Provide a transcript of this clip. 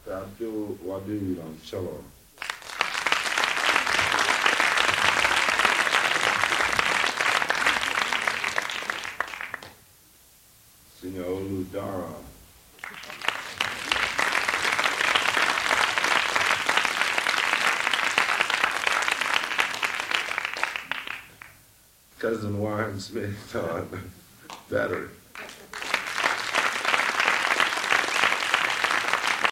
Abdul Wadud on cello. Singer Olu Dara. Cousin Warren Smith on battery.